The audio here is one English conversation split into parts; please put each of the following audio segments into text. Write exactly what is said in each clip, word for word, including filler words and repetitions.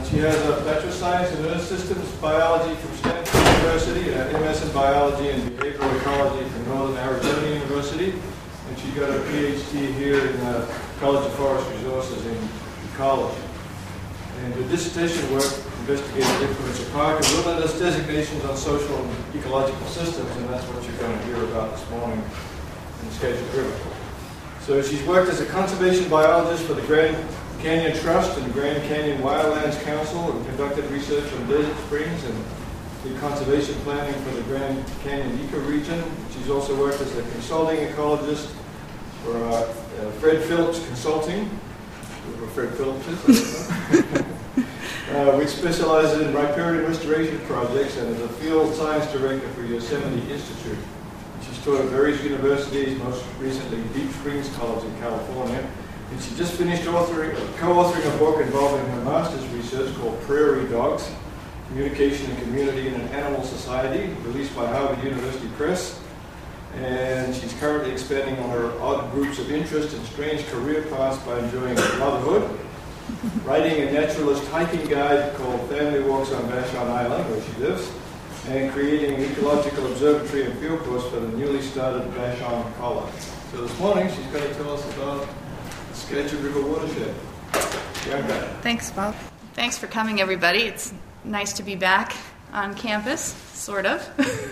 she has a Bachelor of Science in Earth Systems Biology from Stanford University, and an M S in Biology and Behavioral Ecology from Northern Arizona University. And she got a P H D here in the College of Forest Resources in Ecology. And her dissertation work investigated the influence of park and wilderness designations on social and ecological systems, and that's what you're going to hear about this morning in the Skagit River. So she's worked as a conservation biologist for the Grand Canyon Trust and Grand Canyon Wildlands Council, and conducted research on desert springs and did conservation planning for the Grand Canyon ecoregion. She's also worked as a consulting ecologist for uh, uh, Fred Phillips Consulting, who Fred Phillips is, uh, which specializes in riparian restoration projects, and is a field science director for Yosemite Institute. She's taught at various universities, most recently Deep Springs College in California. And she just finished authoring, co-authoring a book involving her master's research called Prairie Dogs, Communication and Community in an Animal Society, released by Harvard University Press. And she's currently expanding on her odd groups of interest and strange career paths by enjoying motherhood, writing a naturalist hiking guide called Family Walks on Vashon Island, where she lives, and creating an ecological observatory and field course for the newly started Vashon College. So this morning she's going to tell us about the Skagit River watershed. Yeah, Thanks, Bob. Thanks for coming, everybody. It's nice to be back on campus, sort of,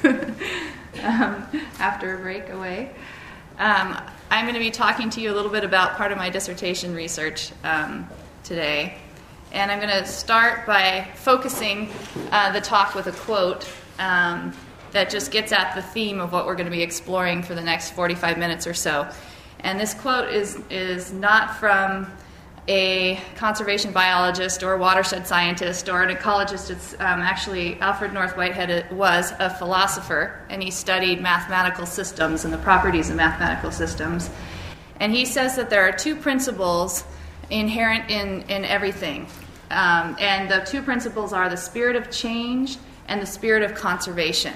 um, after a break away. Um, I'm going to be talking to you a little bit about part of my dissertation research um, today. And I'm going to start by focusing uh, the talk with a quote um, that just gets at the theme of what we're going to be exploring for the next forty-five minutes or so. And this quote is, is not from a conservation biologist or a watershed scientist or an ecologist. It's um, actually Alfred North Whitehead was a philosopher, and he studied mathematical systems and the properties of mathematical systems. And he says that there are two principles inherent in, in everything. Um, and the two principles are the spirit of change and the spirit of conservation.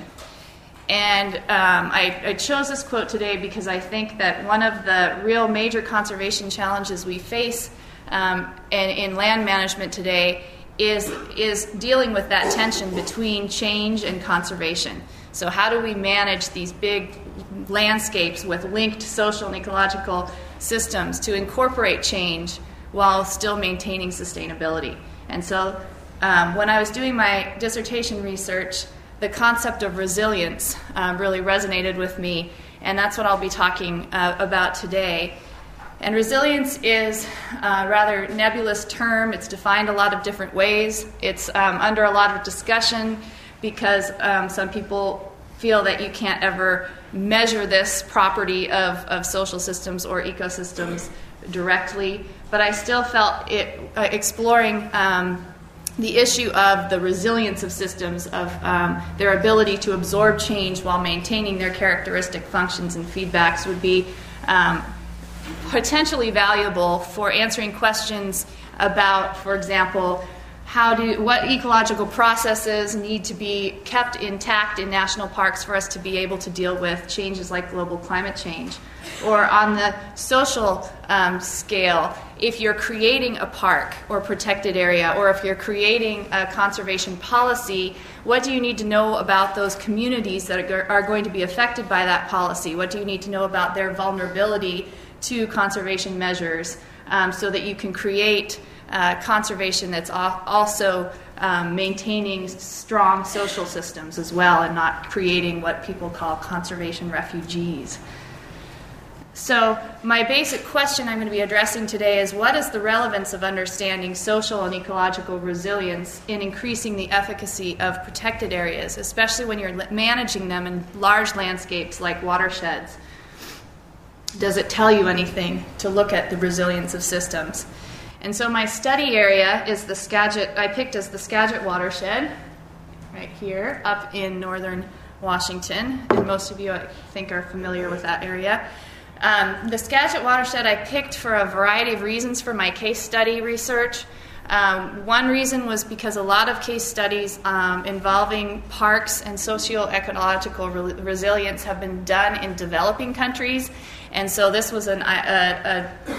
And um, I, I chose this quote today because I think that one of the real major conservation challenges we face um, in, in land management today is, is dealing with that tension between change and conservation. So how do we manage these big landscapes with linked social and ecological systems to incorporate change while still maintaining sustainability? And so um, when I was doing my dissertation research, the concept of resilience um, really resonated with me, and that's what I'll be talking uh, about today. And resilience is a rather nebulous term. It's defined a lot of different ways. It's um, under a lot of discussion because um, some people feel that you can't ever measure this property of, of social systems or ecosystems directly. But I still felt it uh, exploring um, the issue of the resilience of systems, of um, their ability to absorb change while maintaining their characteristic functions and feedbacks would be um, potentially valuable for answering questions about, for example, how do what ecological processes need to be kept intact in national parks for us to be able to deal with changes like global climate change. Or on the social um, scale, if you're creating a park or protected area, or if you're creating a conservation policy, what do you need to know about those communities that are, are going to be affected by that policy? What do you need to know about their vulnerability to conservation measures um, so that you can create uh, conservation that's also um, maintaining strong social systems as well, and not creating what people call conservation refugees? So my basic question I'm going to be addressing today is, what is the relevance of understanding social and ecological resilience in increasing the efficacy of protected areas, especially when you're managing them in large landscapes like watersheds? Does it tell you anything to look at the resilience of systems? And so my study area is the Skagit, I picked as the Skagit watershed, right here, up in northern Washington. And most of you, I think, are familiar with that area. Um, the Skagit watershed I picked for a variety of reasons for my case study research. Um, one reason was because a lot of case studies um, involving parks and socio-ecological re- resilience have been done in developing countries, and so this was an, a, a,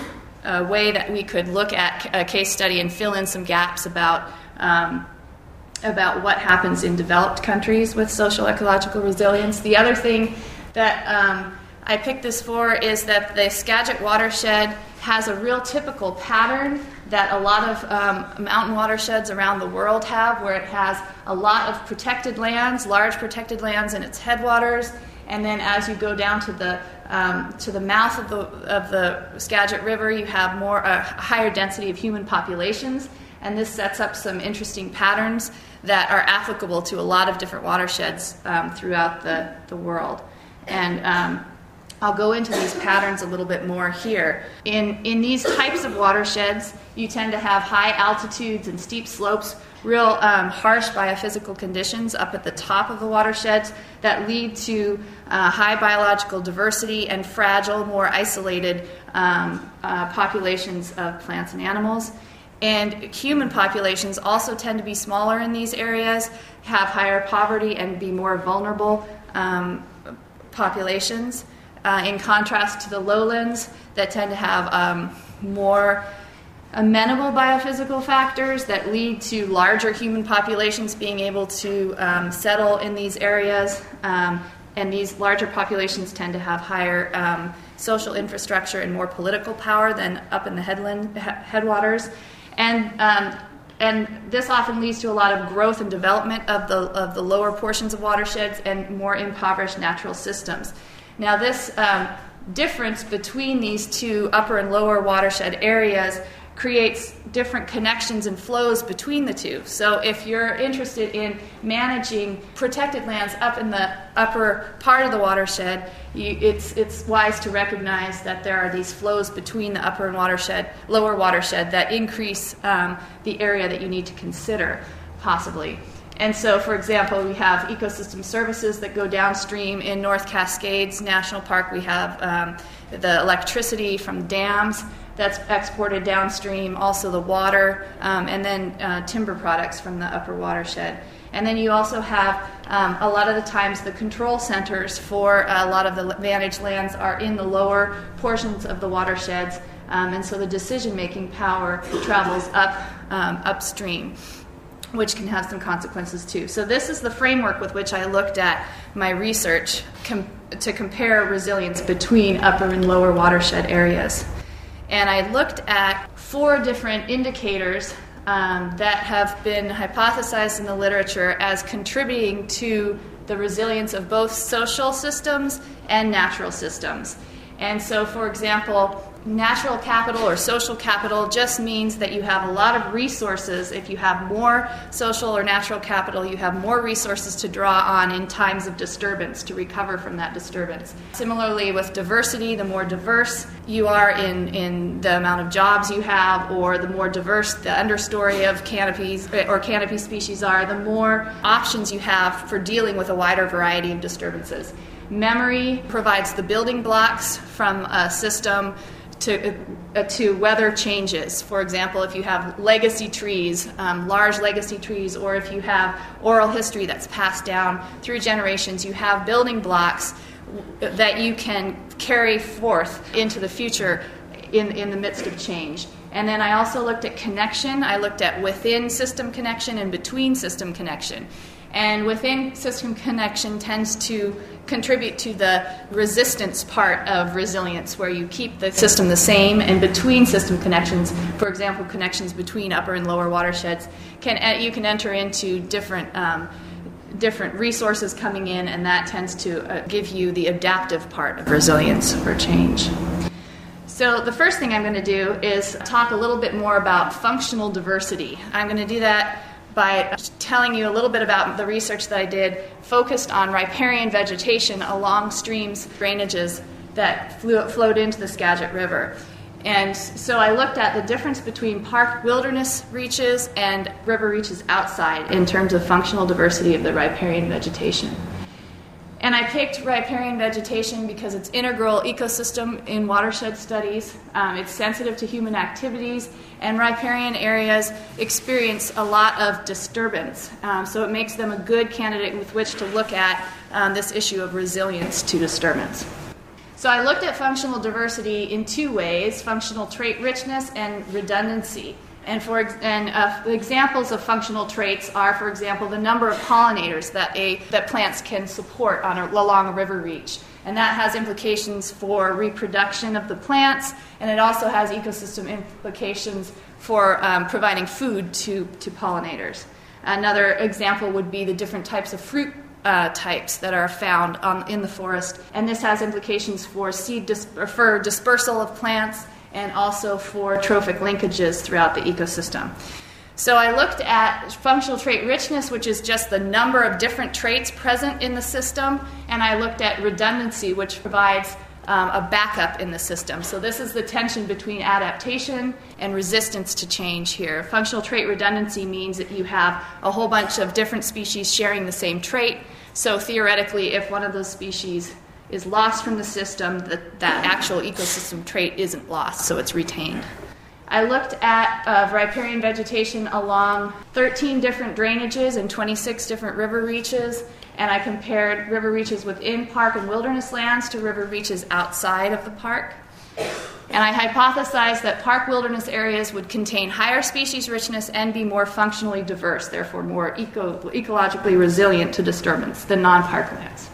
a way that we could look at a case study and fill in some gaps about um, about what happens in developed countries with social ecological resilience. The other thing that um, I picked this for is that the Skagit watershed has a real typical pattern that a lot of um, mountain watersheds around the world have, where it has a lot of protected lands, large protected lands in its headwaters, and then as you go down to the um, to the mouth of the of the Skagit River, you have more a higher density of human populations, and this sets up some interesting patterns that are applicable to a lot of different watersheds um, throughout the, the world. And um, I'll go into these patterns a little bit more here. In, in these types of watersheds, you tend to have high altitudes and steep slopes, real um, harsh biophysical conditions up at the top of the watersheds that lead to uh, high biological diversity and fragile, more isolated um, uh, populations of plants and animals. And human populations also tend to be smaller in these areas, have higher poverty, and be more vulnerable um, populations, uh, in contrast to the lowlands that tend to have um, more amenable biophysical factors that lead to larger human populations being able to um, settle in these areas. Um, and these larger populations tend to have higher um, social infrastructure and more political power than up in the headland, he- headwaters. And um, and this often leads to a lot of growth and development of the of the lower portions of watersheds and more impoverished natural systems. Now, this um, difference between these two upper and lower watershed areas creates different connections and flows between the two. So if you're interested in managing protected lands up in the upper part of the watershed, you, it's it's wise to recognize that there are these flows between the upper and watershed, lower watershed that increase um, the area that you need to consider, possibly. And so, for example, we have ecosystem services that go downstream. In North Cascades National Park, we have um, the electricity from dams that's exported downstream, also the water, um, and then uh, timber products from the upper watershed. And then you also have, um, a lot of the times, the control centers for a lot of the managed lands are in the lower portions of the watersheds, um, and so the decision-making power travels up um, upstream, which can have some consequences too. So this is the framework with which I looked at my research com- to compare resilience between upper and lower watershed areas. And I looked at four different indicators um, that have been hypothesized in the literature as contributing to the resilience of both social systems and natural systems. And so, for example, natural capital or social capital just means that you have a lot of resources. If you have more social or natural capital, you have more resources to draw on in times of disturbance to recover from that disturbance. Similarly, with diversity, the more diverse you are in, in the amount of jobs you have, or the more diverse the understory of canopies or canopy species are, the more options you have for dealing with a wider variety of disturbances. Memory provides the building blocks from a system to uh, to weather changes. For example, if you have legacy trees, um, large legacy trees, or if you have oral history that's passed down through generations, you have building blocks that you can carry forth into the future in, in the midst of change. And then I also looked at connection. I looked at within system connection and between system connection. And within system connection tends to contribute to the resistance part of resilience, where you keep the system the same, and between system connections, for example, connections between upper and lower watersheds, can you can enter into different um, different resources coming in, and that tends to uh, give you the adaptive part of resilience for change. So the first thing I'm going to do is talk a little bit more about functional diversity. I'm going to do that by telling you a little bit about the research that I did focused on riparian vegetation along streams, drainages that flew, flowed into the Skagit River. And so I looked at the difference between park wilderness reaches and river reaches outside in terms of functional diversity of the riparian vegetation. And I picked riparian vegetation because it's integral ecosystem in watershed studies. Um, it's sensitive to human activities, and riparian areas experience a lot of disturbance. Um, so it makes them a good candidate with which to look at um, this issue of resilience to disturbance. So I looked at functional diversity in two ways, functional trait richness and redundancy. And for ex- and uh, examples of functional traits are, for example, the number of pollinators that a that plants can support on a, along a river reach. And that has implications for reproduction of the plants, and it also has ecosystem implications for um, providing food to, to pollinators. Another example would be the different types of fruit uh, types that are found um, in the forest, and this has implications for seed dis- or for dispersal of plants and also for trophic linkages throughout the ecosystem. So I looked at functional trait richness, which is just the number of different traits present in the system, and I looked at redundancy, which provides um, a backup in the system. So this is the tension between adaptation and resistance to change here. Functional trait redundancy means that you have a whole bunch of different species sharing the same trait. So theoretically, if one of those species is lost from the system, that, that actual ecosystem trait isn't lost, so it's retained. I looked at uh, riparian vegetation along thirteen different drainages and twenty-six different river reaches, and I compared river reaches within park and wilderness lands to river reaches outside of the park. And I hypothesized that park wilderness areas would contain higher species richness and be more functionally diverse, therefore more eco- ecologically resilient to disturbance than non-park lands.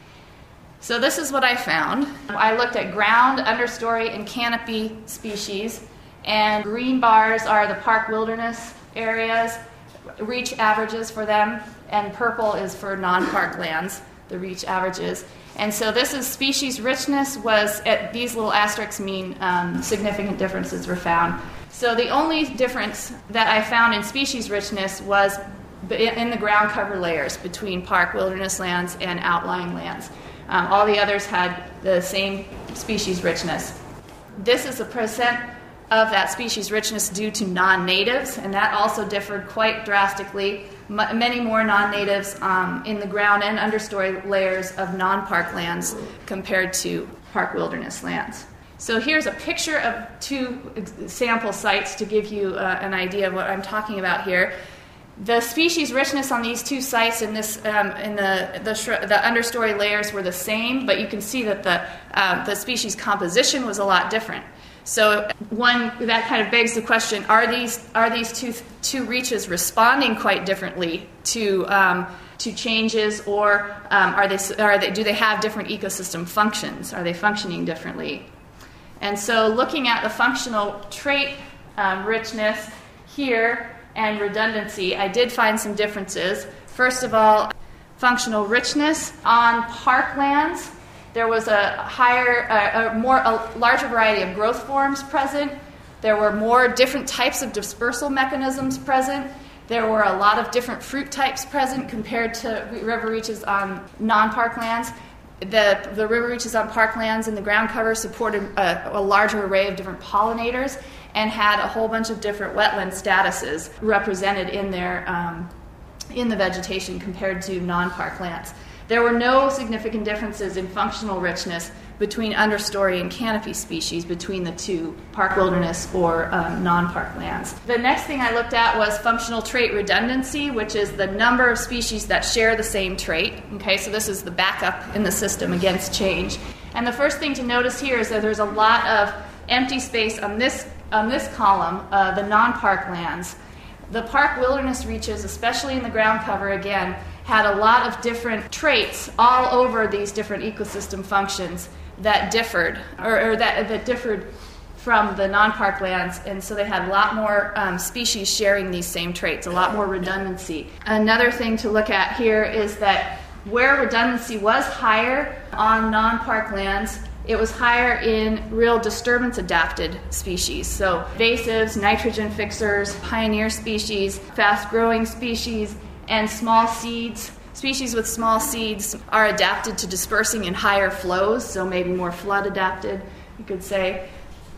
So this is what I found. I looked at ground, understory, and canopy species, and green bars are the park wilderness areas, reach averages for them, and purple is for non-park lands, the reach averages. And so this is species richness was, at these little asterisks mean um, significant differences were found. So the only difference that I found in species richness was in the ground cover layers between park wilderness lands and outlying lands. Um, all the others had the same species richness. This is the percent of that species richness due to non-natives, and that also differed quite drastically. M- many more non-natives um, in the ground and understory layers of non-park lands compared to park wilderness lands. So here's a picture of two ex- sample sites to give you uh, an idea of what I'm talking about here. The species richness on these two sites in this um, in the the, sh- the understory layers were the same, but you can see that the uh, the species composition was a lot different. So one that kind of begs the question: Are these are these two two reaches responding quite differently to um, to changes, or um, are they are they do they have different ecosystem functions? Are they functioning differently? And so, looking at the functional trait um, richness here and redundancy, I did find some differences. First of all, functional richness on parklands. There was a higher, uh, a more, a larger variety of growth forms present. There were more different types of dispersal mechanisms present. There were a lot of different fruit types present compared to river reaches on non-park lands. The, the river reaches on parklands and the ground cover supported a, a larger array of different pollinators and had a whole bunch of different wetland statuses represented in their um, in the vegetation compared to non-park lands. There were no significant differences in functional richness between understory and canopy species between the two, park wilderness or um, non-park lands. The next thing I looked at was functional trait redundancy, which is the number of species that share the same trait. Okay, so this is the backup in the system against change. And the first thing to notice here is that there's a lot of empty space on this on this column, uh, the non-park lands. The park wilderness reaches, especially in the ground cover again, had a lot of different traits all over these different ecosystem functions that differed, or, or that, that differed from the non-park lands, and so they had a lot more um, species sharing these same traits, a lot more redundancy. Another thing to look at here is that where redundancy was higher on non-park lands, it was higher in real disturbance-adapted species. So invasives, nitrogen fixers, pioneer species, fast-growing species, and small seeds. Species with small seeds are adapted to dispersing in higher flows, so maybe more flood-adapted, you could say.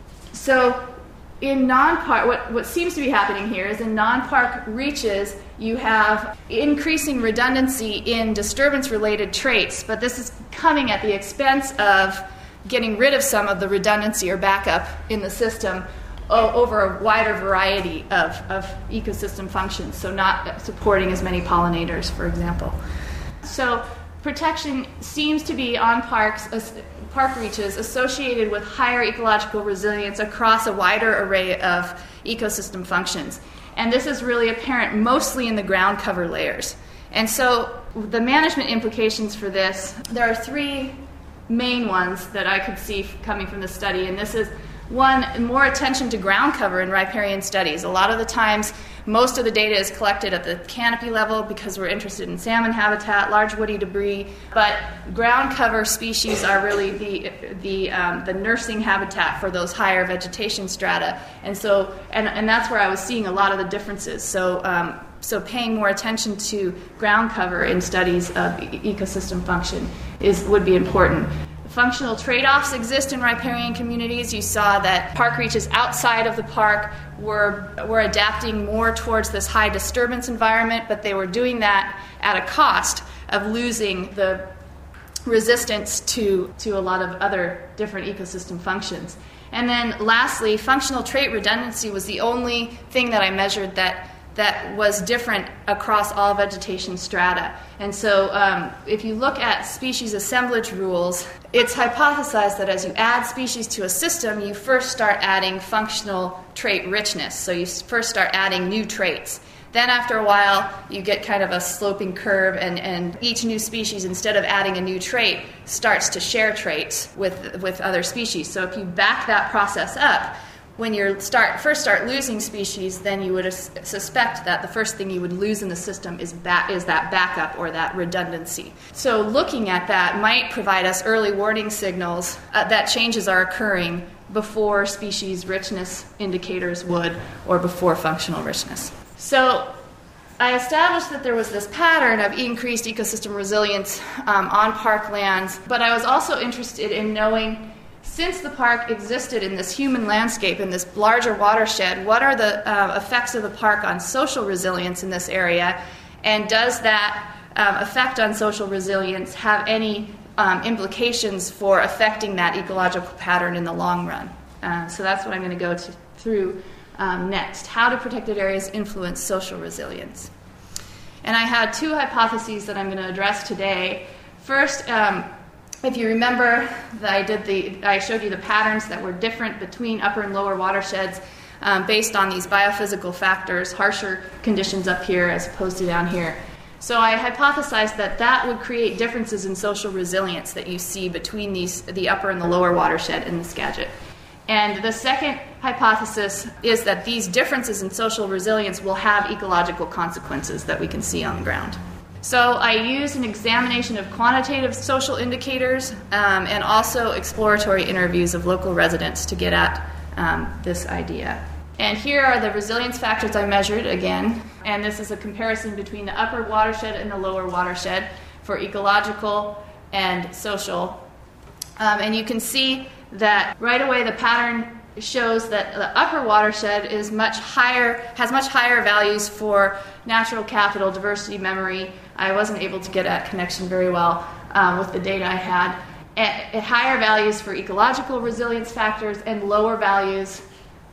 So in non-park, what, what seems to be happening here is in non-park reaches, you have increasing redundancy in disturbance-related traits, but this is coming at the expense of getting rid of some of the redundancy or backup in the system over a wider variety of, of ecosystem functions, so not supporting as many pollinators, for example. So protection seems to be on parks, park reaches associated with higher ecological resilience across a wider array of ecosystem functions. And this is really apparent mostly in the ground cover layers. And so the management implications for this, there are three main ones that I could see coming from the study. And this is, one, more attention to ground cover in riparian studies. A lot of the times, most of the data is collected at the canopy level because we're interested in salmon habitat, large woody debris, but ground cover species are really the the um, the nursing habitat for those higher vegetation strata, and so and, and that's where I was seeing a lot of the differences. So um, so paying more attention to ground cover in studies of e- ecosystem function is would be important. Functional trade-offs exist in riparian communities. You saw that park reaches outside of the park were, were adapting more towards this high disturbance environment, but they were doing that at a cost of losing the resistance to, to a lot of other different ecosystem functions. And then lastly, functional trait redundancy was the only thing that I measured that that was different across all vegetation strata. And so um, if you look at species assemblage rules, it's hypothesized that as you add species to a system, you first start adding functional trait richness. So you first start adding new traits. Then after a while, you get kind of a sloping curve, and, and each new species, instead of adding a new trait, starts to share traits with, with other species. So if you back that process up, when you start first start losing species, then you would as- suspect that the first thing you would lose in the system is ba- is that backup or that redundancy. So looking at that might provide us early warning signals uh, that changes are occurring before species richness indicators would, or before functional richness. So I established that there was this pattern of increased ecosystem resilience um, on park lands, but I was also interested in knowing, since the park existed in this human landscape, in this larger watershed, what are the uh, effects of the park on social resilience in this area? And does that um, effect on social resilience have any um, implications for affecting that ecological pattern in the long run? Uh, so that's what I'm going to go to, through um, next. How do protected areas influence social resilience? And I had two hypotheses that I'm going to address today. First, um, if you remember that I did the, I showed you the patterns that were different between upper and lower watersheds um, based on these biophysical factors, harsher conditions up here as opposed to down here. So I hypothesized that that would create differences in social resilience that you see between these, the upper and the lower watershed in the Skagit. And the second hypothesis is that these differences in social resilience will have ecological consequences that we can see on the ground. So I used an examination of quantitative social indicators um, and also exploratory interviews of local residents to get at um, this idea. And here are the resilience factors I measured again, and this is a comparison between the upper watershed and the lower watershed for ecological and social. Um, and you can see that right away the pattern shows that the upper watershed is much higher, has much higher values for natural capital, diversity, memory. I wasn't able to get at connection very well um, with the data I had. At, at higher values for ecological resilience factors and lower values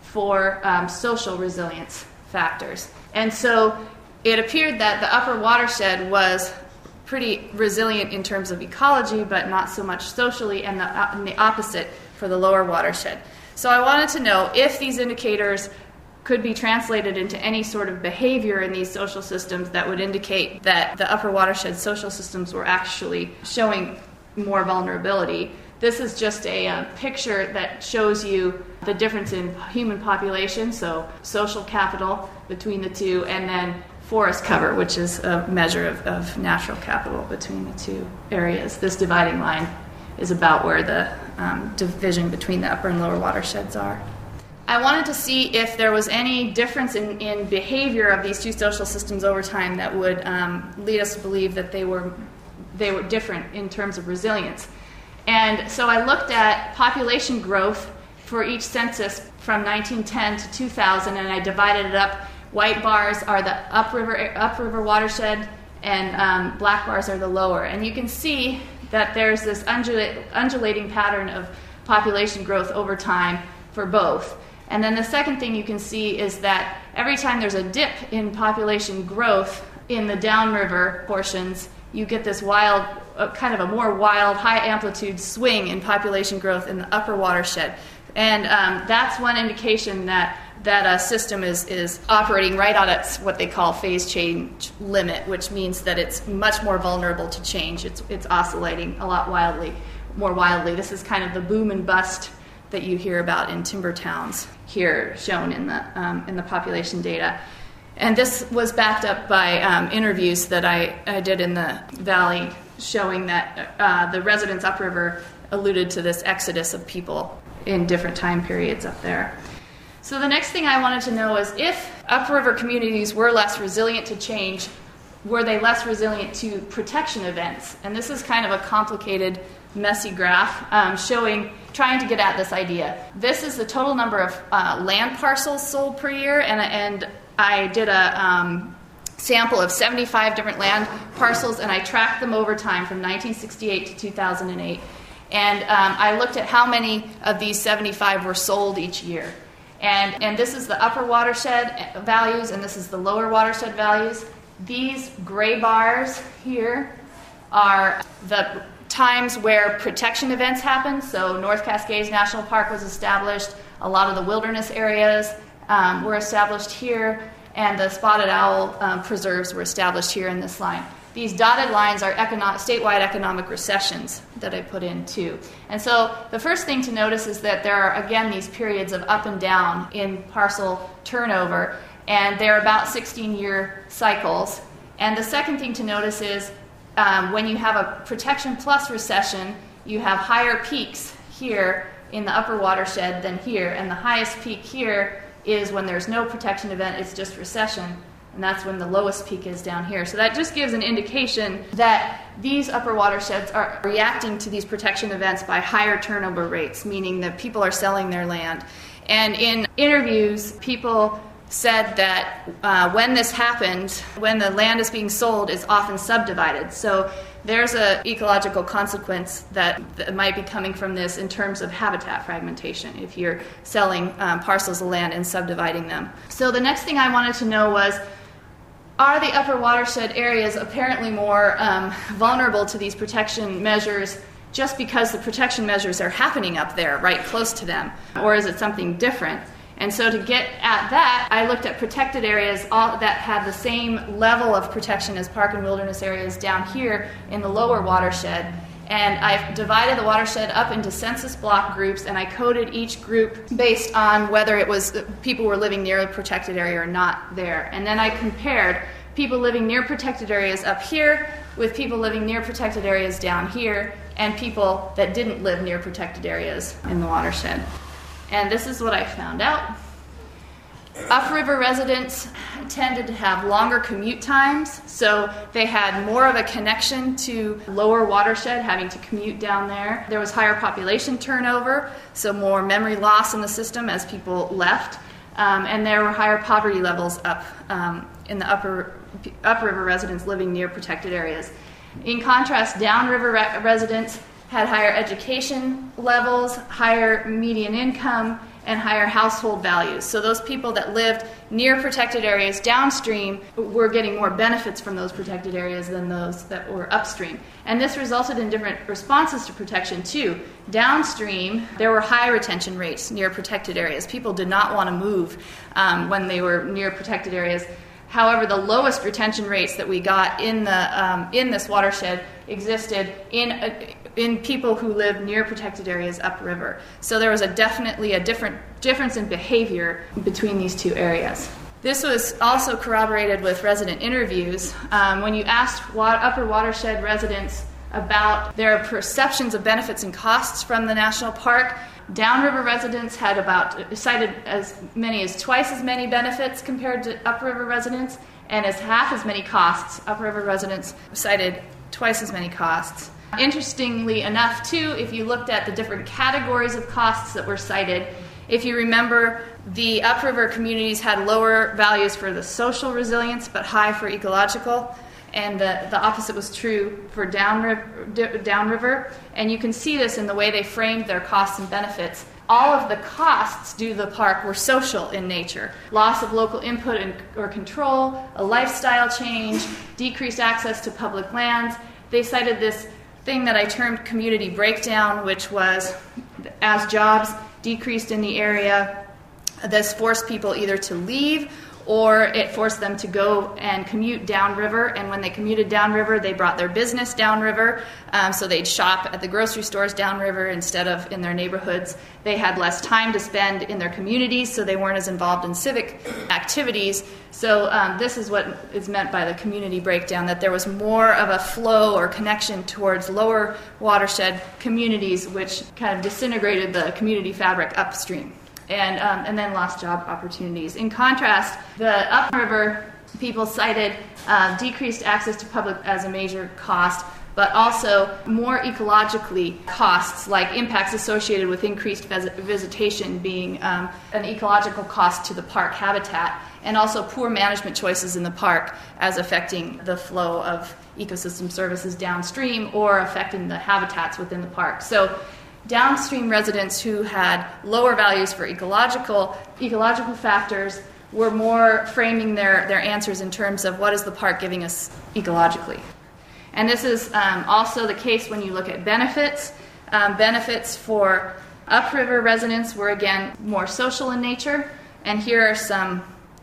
for um, social resilience factors. And so it appeared that the upper watershed was pretty resilient in terms of ecology, but not so much socially, and the, uh, and the opposite for the lower watershed. So I wanted to know if these indicators could be translated into any sort of behavior in these social systems that would indicate that the upper watershed social systems were actually showing more vulnerability. This is just a uh, picture that shows you the difference in human population, so social capital between the two, and then forest cover, which is a measure of, of natural capital between the two areas. This dividing line is about where the um, division between the upper and lower watersheds are. I wanted to see if there was any difference in, in behavior of these two social systems over time that would um, lead us to believe that they were they were different in terms of resilience. And so I looked at population growth for each census from nineteen ten to two thousand, and I divided it up. White bars are the upriver upriver watershed, and um, black bars are the lower. And you can see that there's this undula- undulating pattern of population growth over time for both. And then the second thing you can see is that every time there's a dip in population growth in the downriver portions, you get this wild a kind of a more wild, high amplitude swing in population growth in the upper watershed. And um, that's one indication that that a system is, is operating right on its what they call phase change limit, which means that it's much more vulnerable to change. It's, it's oscillating a lot wildly, more wildly. This is kind of the boom and bust that you hear about in timber towns here shown in the, um, in the population data. And this was backed up by um, interviews that I, I did in the valley showing that uh, the residents upriver alluded to this exodus of people in different time periods up there. So the next thing I wanted to know is if upriver communities were less resilient to change, were they less resilient to protection events? And this is kind of a complicated, messy graph um, showing, trying to get at this idea. This is the total number of uh, land parcels sold per year, and, and I did a um, sample of seventy-five different land parcels, and I tracked them over time from nineteen sixty-eight to two thousand eight. And um, I looked at how many of these seventy-five were sold each year. And, and this is the upper watershed values, and this is the lower watershed values. These gray bars here are the times where protection events happen. So North Cascades National Park was established. A lot of the wilderness areas um, were established here, and the spotted owl um, preserves were established here in this line. These dotted lines are econo- statewide economic recessions that I put in too. And so the first thing to notice is that there are, again, these periods of up and down in parcel turnover, and they're about sixteen-year cycles. And the second thing to notice is um, when you have a protection plus recession, you have higher peaks here in the upper watershed than here, and the highest peak here is when there's no protection event, it's just recession. And that's when the lowest peak is down here. So that just gives an indication that these upper watersheds are reacting to these protection events by higher turnover rates, meaning that people are selling their land. And in interviews, people said that uh, when this happens, when the land is being sold, it's often subdivided. So there's an ecological consequence that, that might be coming from this in terms of habitat fragmentation, if you're selling um, parcels of land and subdividing them. So the next thing I wanted to know was, are the upper watershed areas apparently more um, vulnerable to these protection measures just because the protection measures are happening up there, right close to them? Or is it something different? And so to get at that, I looked at protected areas all, that had the same level of protection as park and wilderness areas down here in the lower watershed. And I've divided the watershed up into census block groups, and I coded each group based on whether it was people were living near a protected area or not there. And then I compared people living near protected areas up here with people living near protected areas down here, and people that didn't live near protected areas in the watershed. And this is what I found out. Upriver residents tended to have longer commute times, so they had more of a connection to lower watershed, having to commute down there. There was higher population turnover, so more memory loss in the system as people left, um, and there were higher poverty levels up um, in the upper upriver residents living near protected areas. In contrast, downriver re- residents had higher education levels, higher median income, and higher household values. So those people that lived near protected areas downstream were getting more benefits from those protected areas than those that were upstream. And this resulted in different responses to protection too. Downstream, there were high retention rates near protected areas. People did not want to move um, when they were near protected areas. However, the lowest retention rates that we got in the um, in this watershed existed in a, in people who lived near protected areas upriver. So there was a definitely a different difference in behavior between these two areas. This was also corroborated with resident interviews. Um, when you asked wa- upper watershed residents about their perceptions of benefits and costs from the national park, downriver residents had about cited as many as twice as many benefits compared to upriver residents, and as half as many costs. Upriver residents cited twice as many costs. Interestingly enough, too, if you looked at the different categories of costs that were cited, if you remember, the upriver communities had lower values for the social resilience but high for ecological, and the, the opposite was true for downriver, downriver. And you can see this in the way they framed their costs and benefits. All of the costs due to the park were social in nature. Loss of local input and, or control, a lifestyle change, decreased access to public lands. They cited this thing that I termed community breakdown, which was as jobs decreased in the area, this forced people either to leave or it forced them to go and commute downriver. And when they commuted downriver, they brought their business downriver. Um, so they'd shop at the grocery stores downriver instead of in their neighborhoods. They had less time to spend in their communities, so they weren't as involved in civic activities. So um, this is what is meant by the community breakdown, that there was more of a flow or connection towards lower watershed communities, which kind of disintegrated the community fabric upstream. And, um, and then lost job opportunities. In contrast, the upriver people cited uh, decreased access to public as a major cost, but also more ecologically costs, like impacts associated with increased vis- visitation being um, an ecological cost to the park habitat, and also poor management choices in the park as affecting the flow of ecosystem services downstream or affecting the habitats within the park. So downstream residents who had lower values for ecological ecological factors were more framing their, their answers in terms of what is the park giving us ecologically. And this is um, also the case when you look at benefits. Um, benefits for upriver residents were, again, more social in nature. And here are some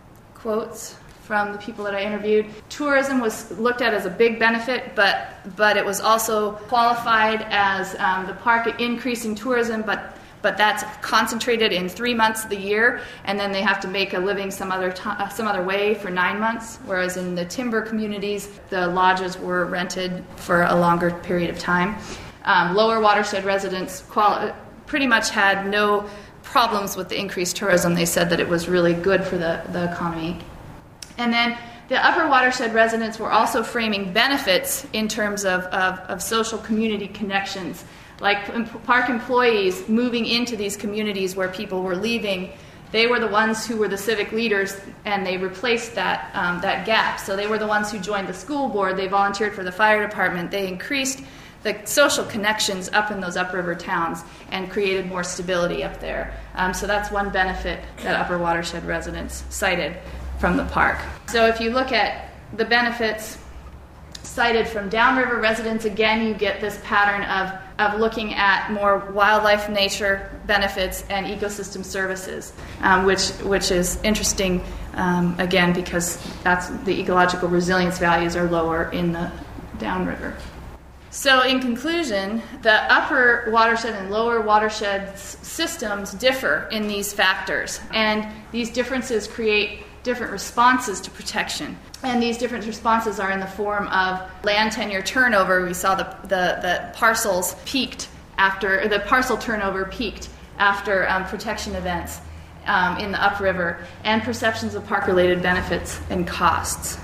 quotes from the people that I interviewed. Tourism was looked at as a big benefit, but but it was also qualified as um, the park increasing tourism, but but that's concentrated in three months of the year, and then they have to make a living some other t- uh, some other way for nine months. Whereas in the timber communities, the lodges were rented for a longer period of time. Um, lower watershed residents quali- pretty much had no problems with the increased tourism. They said that it was really good for the, the economy. And then the upper watershed residents were also framing benefits in terms of, of, of social community connections, like park employees moving into these communities where people were leaving. They were the ones who were the civic leaders, and they replaced that um, that gap. So they were the ones who joined the school board, they volunteered for the fire department, they increased the social connections up in those upriver towns and created more stability up there. Um, so that's one benefit that upper watershed residents cited from the park. So if you look at the benefits cited from downriver residents, again, you get this pattern of, of looking at more wildlife nature benefits and ecosystem services, um, which which is interesting, um, again, because that's the ecological resilience values are lower in the downriver. So in conclusion, the upper watershed and lower watershed s- systems differ in these factors, and these differences create different responses to protection. And these different responses are in the form of land tenure turnover. We saw the the, the parcels peaked after, or the parcel turnover peaked after um, protection events um, in the upriver, and perceptions of park-related benefits and costs.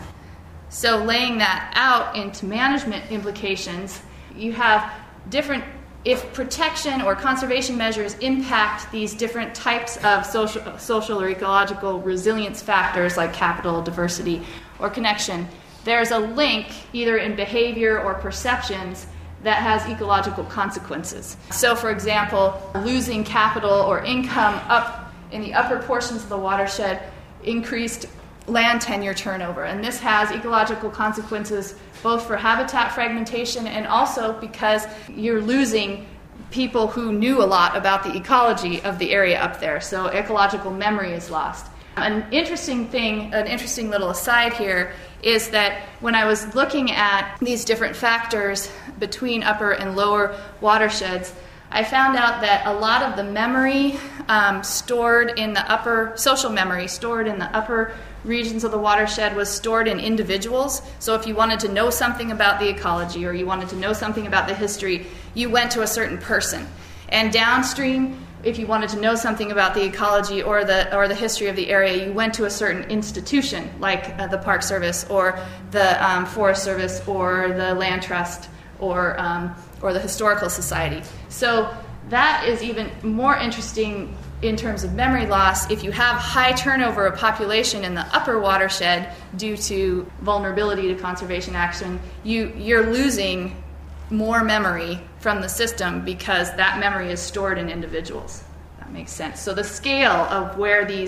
So laying that out into management implications, you have different, if protection or conservation measures impact these different types of social, social or ecological resilience factors like capital, diversity, or connection, there's a link either in behavior or perceptions that has ecological consequences. So for example, losing capital or income up in the upper portions of the watershed increased land tenure turnover, and this has ecological consequences both for habitat fragmentation and also because you're losing people who knew a lot about the ecology of the area up there, so ecological memory is lost. An interesting thing, an interesting little aside here, is that when I was looking at these different factors between upper and lower watersheds, I found out that a lot of the memory um, stored in the upper, social memory stored in the upper regions of the watershed was stored in individuals. So if you wanted to know something about the ecology or you wanted to know something about the history, you went to a certain person. And downstream, if you wanted to know something about the ecology or the or the history of the area, you went to a certain institution like uh, the Park Service or the um, Forest Service or the Land Trust or um, or the Historical Society. So that is even more interesting in terms of memory loss. If you have high turnover of population in the upper watershed due to vulnerability to conservation action, you, you're losing more memory from the system because that memory is stored in individuals. That makes sense. So the scale of where these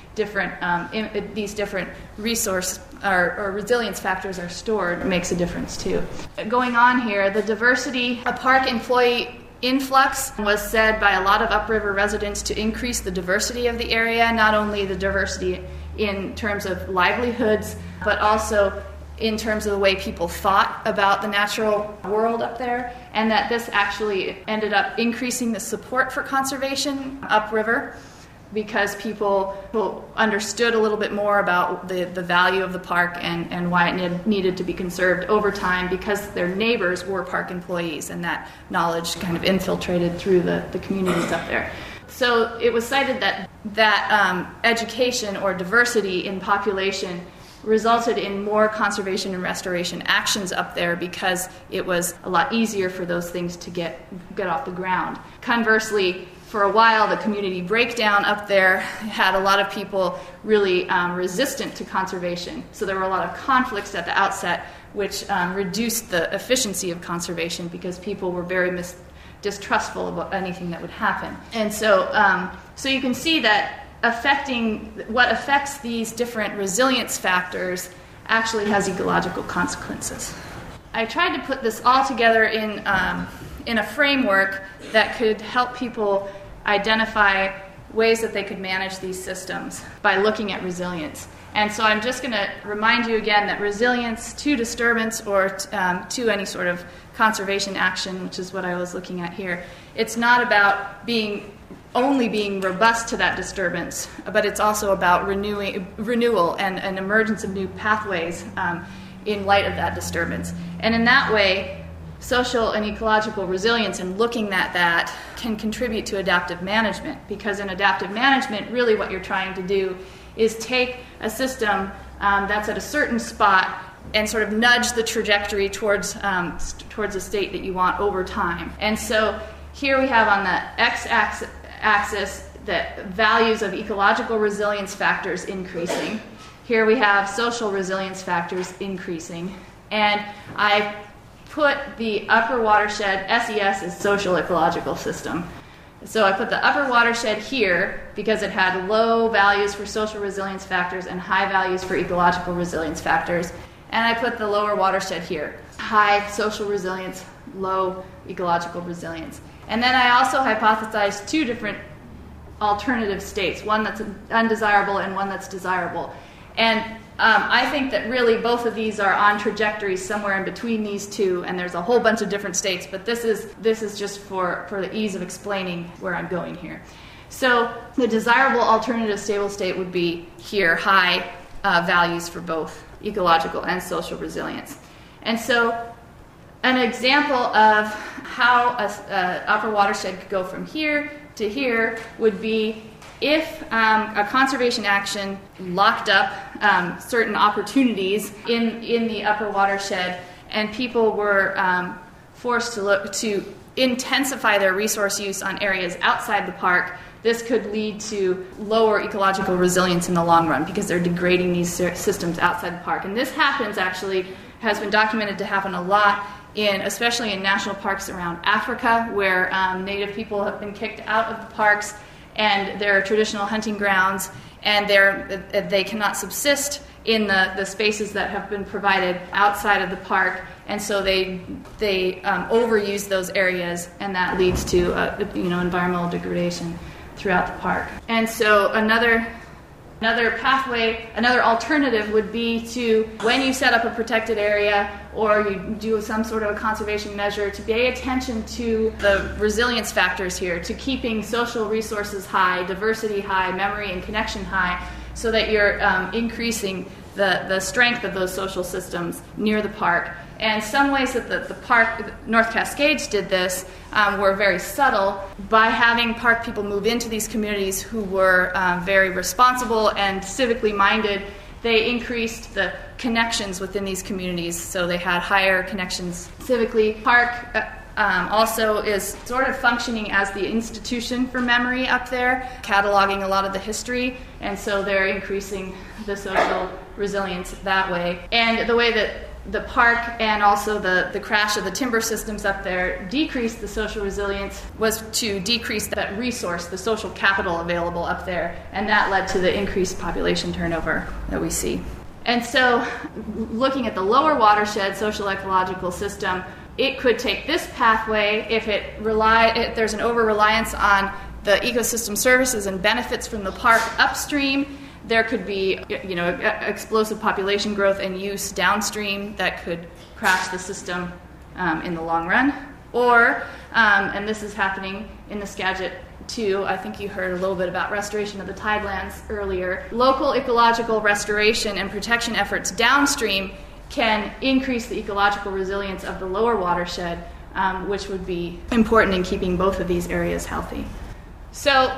different um, in, these different resource or, or resilience factors are stored makes a difference too. Going on here, the diversity, a park employee influx was said by a lot of upriver residents to increase the diversity of the area, not only the diversity in terms of livelihoods, but also in terms of the way people thought about the natural world up there, and that this actually ended up increasing the support for conservation upriver because people, people understood a little bit more about the, the value of the park and, and why it need, needed to be conserved over time because their neighbors were park employees, and that knowledge kind of infiltrated through the, the communities up there. So it was cited that, that um, education or diversity in population resulted in more conservation and restoration actions up there because it was a lot easier for those things to get get off the ground. Conversely, for a while, the community breakdown up there had a lot of people really um, resistant to conservation. So there were a lot of conflicts at the outset, which um, reduced the efficiency of conservation because people were very mis- distrustful about anything that would happen. And so, um, so you can see that affecting what affects these different resilience factors actually has ecological consequences. I tried to put this all together in um, in a framework that could help people identify ways that they could manage these systems by looking at resilience. And so I'm just going to remind you again that resilience to disturbance or um, to any sort of conservation action, which is what I was looking at here, it's not about being only being robust to that disturbance, but it's also about renewing, renewal and an emergence of new pathways um, in light of that disturbance. And in that way, social and ecological resilience and looking at that can contribute to adaptive management, because in adaptive management, really what you're trying to do is take a system um, that's at a certain spot and sort of nudge the trajectory towards, um, st- towards a state that you want over time. And so here we have on the x-axis axis the values of ecological resilience factors increasing. Here we have social resilience factors increasing. And I put the upper watershed, S E S is social ecological system. So I put the upper watershed here because it had low values for social resilience factors and high values for ecological resilience factors. And I put the lower watershed here, high social resilience, low ecological resilience. And then I also hypothesized two different alternative states, one that's undesirable and one that's desirable. And um, I think that really both of these are on trajectories somewhere in between these two, and there's a whole bunch of different states, but this is this is just for, for the ease of explaining where I'm going here. So the desirable alternative stable state would be here, high uh, values for both ecological and social resilience. And so an example of how a, a upper watershed could go from here to here would be if um, a conservation action locked up um, certain opportunities in, in the upper watershed, and people were um, forced to look to intensify their resource use on areas outside the park. This could lead to lower ecological resilience in the long run because they're degrading these systems outside the park. And this happens actually, has been documented to happen a lot in, especially in national parks around Africa, where um, native people have been kicked out of the parks and their traditional hunting grounds, and they're, they cannot subsist in the, the spaces that have been provided outside of the park, and so they they um, overuse those areas, and that leads to uh, you know environmental degradation throughout the park. And so another Another pathway, another alternative would be to, when you set up a protected area or you do some sort of a conservation measure, to pay attention to the resilience factors here, to keeping social resources high, diversity high, memory and connection high, so that you're um, increasing the, the strength of those social systems near the park. And some ways that the, the park, North Cascades did this, um, were very subtle by having park people move into these communities who were um, very responsible and civically minded. They increased the connections within these communities, so they had higher connections civically. Park uh, um, also is sort of functioning as the institution for memory up there, cataloging a lot of the history, and so they're increasing the social resilience that way. And the way that the park and also the, the crash of the timber systems up there decreased the social resilience was to decrease that resource, the social capital available up there, and that led to the increased population turnover that we see. And so looking at the lower watershed social ecological system, it could take this pathway if it rely if there's an over-reliance on the ecosystem services and benefits from the park upstream. There could be, you know, explosive population growth and use downstream that could crash the system um, in the long run. Or, um, and this is happening in the Skagit too, I think you heard a little bit about restoration of the tidelands earlier. Local ecological restoration and protection efforts downstream can increase the ecological resilience of the lower watershed, um, which would be important in keeping both of these areas healthy. So,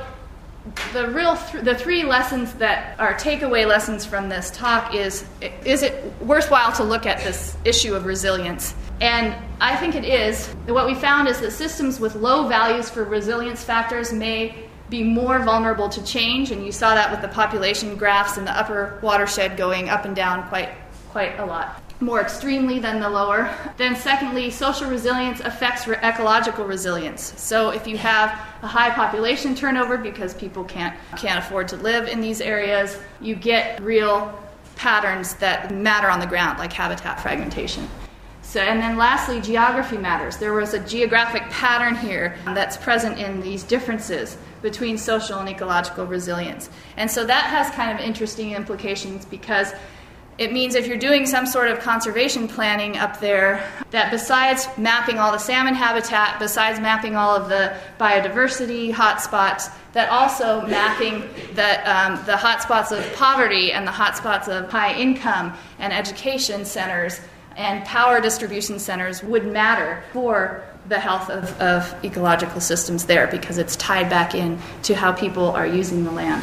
The real th- the three lessons that are takeaway lessons from this talk is, is it worthwhile to look at this issue of resilience? And I think it is. What we found is that systems with low values for resilience factors may be more vulnerable to change, and you saw that with the population graphs in the upper watershed going up and down quite quite a lot more extremely than the lower. Then secondly, social resilience affects re- ecological resilience. So if you have a high population turnover because people can't can't afford to live in these areas, you get real patterns that matter on the ground, like habitat fragmentation. So, and then lastly, geography matters. There was a geographic pattern here that's present in these differences between social and ecological resilience. And so that has kind of interesting implications, because it means if you're doing some sort of conservation planning up there, that besides mapping all the salmon habitat, besides mapping all of the biodiversity hotspots, that also mapping the, um, the hotspots of poverty and the hotspots of high income and education centers and power distribution centers would matter for the health of, of ecological systems there, because it's tied back in to how people are using the land.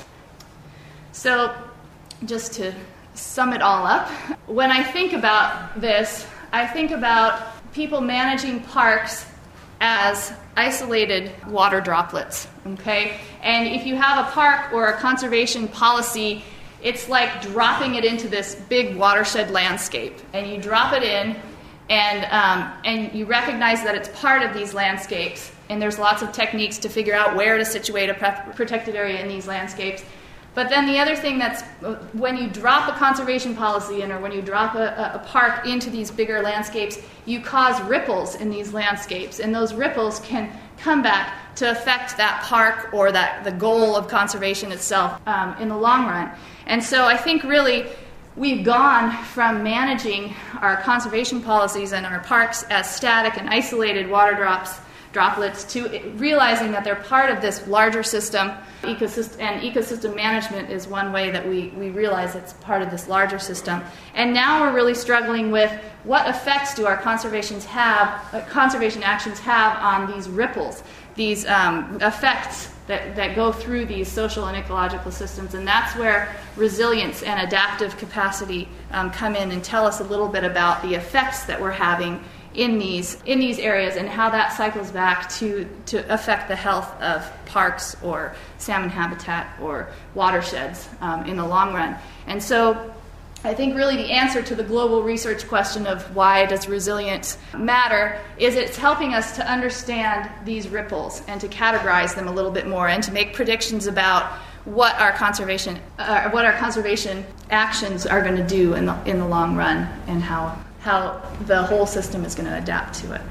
So just to sum it all up, when I think about this, I think about people managing parks as isolated water droplets, okay? And if you have a park or a conservation policy, it's like dropping it into this big watershed landscape, and you drop it in, and um, and you recognize that it's part of these landscapes, and there's lots of techniques to figure out where to situate a pre- protected area in these landscapes. But then the other thing that's, when you drop a conservation policy in, or when you drop a, a park into these bigger landscapes, you cause ripples in these landscapes, and those ripples can come back to affect that park or that the goal of conservation itself um, in the long run. And so I think really we've gone from managing our conservation policies and our parks as static and isolated water drops, droplets, to realizing that they're part of this larger system. Ecosystem, and ecosystem management is one way that we, we realize it's part of this larger system. And now we're really struggling with what effects do our conservations have, uh, conservation actions have on these ripples, these um, effects that, that go through these social and ecological systems. And that's where resilience and adaptive capacity um, come in and tell us a little bit about the effects that we're having in these in these areas, and how that cycles back to, to affect the health of parks or salmon habitat or watersheds um, in the long run. And so I think really the answer to the global research question of why does resilience matter is it's helping us to understand these ripples and to categorize them a little bit more, and to make predictions about what our conservation uh, what our conservation actions are going to do in the in the long run, and how how the whole system is going to adapt to it.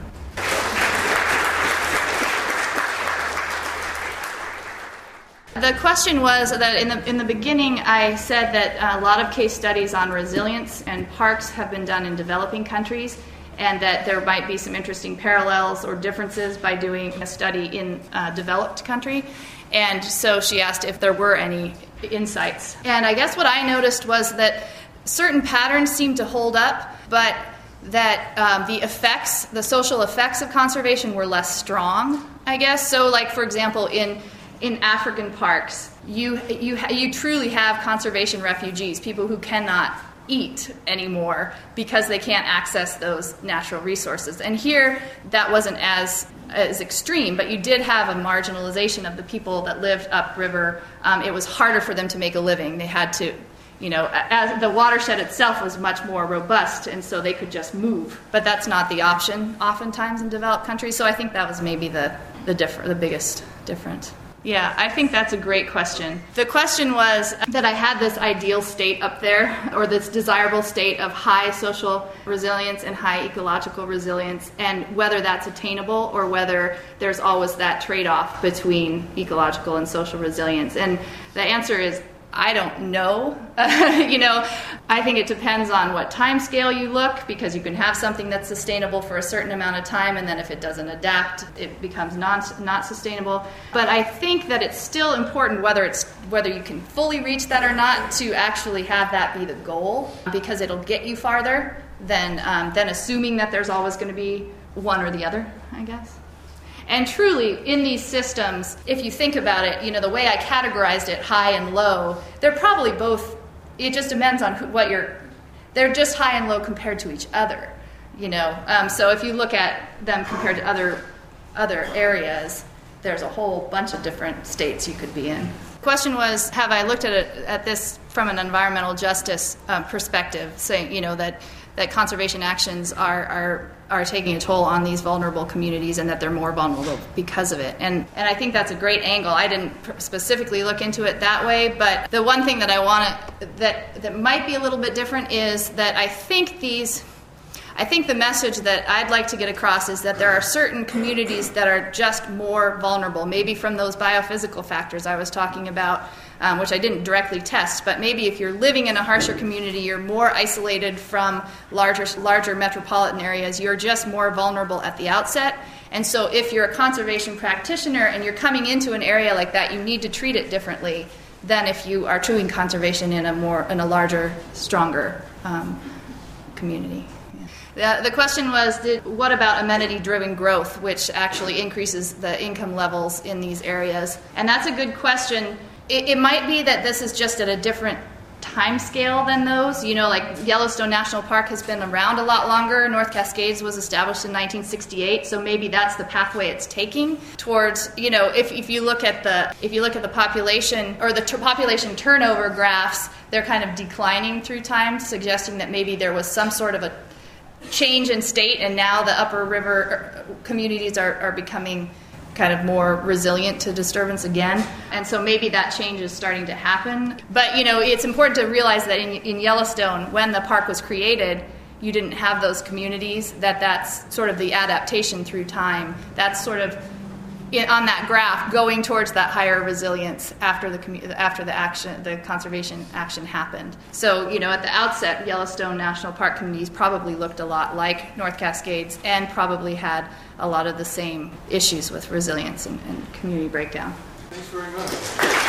The question was that in the in the beginning I said that a lot of case studies on resilience and parks have been done in developing countries, and that there might be some interesting parallels or differences by doing a study in a developed country. And so she asked if there were any insights. And I guess what I noticed was that certain patterns seem to hold up, but that um, the effects, the social effects of conservation were less strong, I guess. So, like, for example, in in African parks, you you ha- you truly have conservation refugees, people who cannot eat anymore because they can't access those natural resources. And here, that wasn't as as extreme, but you did have a marginalization of the people that lived upriver. Um, it was harder for them to make a living. They had to you know, as the watershed itself was much more robust, and so they could just move. But that's not the option oftentimes in developed countries. So I think that was maybe the the diff- the biggest difference. Yeah, I think that's a great question. The question was that I had this ideal state up there, or this desirable state of high social resilience and high ecological resilience, and whether that's attainable or whether there's always that trade-off between ecological and social resilience. And the answer is, I don't know. Uh, you know, I think it depends on what time scale you look, because you can have something that's sustainable for a certain amount of time, and then if it doesn't adapt, it becomes non, not sustainable. But I think that it's still important, whether it's whether you can fully reach that or not, to actually have that be the goal, because it'll get you farther than um, than assuming that there's always going to be one or the other, I guess. And truly, in these systems, if you think about it, you know, the way I categorized it, high and low, they're probably both, it just depends on who, what you're, they're just high and low compared to each other, you know. Um, so if you look at them compared to other other areas, there's a whole bunch of different states you could be in. The question was, have I looked at it, at this from an environmental justice um, perspective, saying, you know, that that conservation actions are, are are taking a toll on these vulnerable communities, and that they're more vulnerable because of it. And and I think that's a great angle. I didn't specifically look into it that way, but the one thing that I want to, that that might be a little bit different is that I think these, I think the message that I'd like to get across is that there are certain communities that are just more vulnerable, maybe from those biophysical factors I was talking about, Um, which I didn't directly test, but maybe if you're living in a harsher community, you're more isolated from larger larger metropolitan areas, you're just more vulnerable at the outset. And so if you're a conservation practitioner and you're coming into an area like that, you need to treat it differently than if you are doing conservation in a more in a larger, stronger um, community. The, the question was, did, what about amenity-driven growth, which actually increases the income levels in these areas? And that's a good question. It, it might be that this is just at a different time scale than those. You know, like Yellowstone National Park has been around a lot longer. North Cascades was established in nineteen sixty-eight, so maybe that's the pathway it's taking towards, you know, if, if you look at the if you look at the population or the t- population turnover graphs, they're kind of declining through time, suggesting that maybe there was some sort of a change in state, and now the upper river communities are, are becoming kind of more resilient to disturbance again. And so maybe that change is starting to happen. But, you know, it's important to realize that in, in Yellowstone, when the park was created, you didn't have those communities, that that's sort of the adaptation through time. That's sort of, in, on that graph, going towards that higher resilience after the commu- after the action, the conservation action happened. So, you know, at the outset, Yellowstone National Park communities probably looked a lot like North Cascades, and probably had a lot of the same issues with resilience and, and community breakdown. Thanks very much.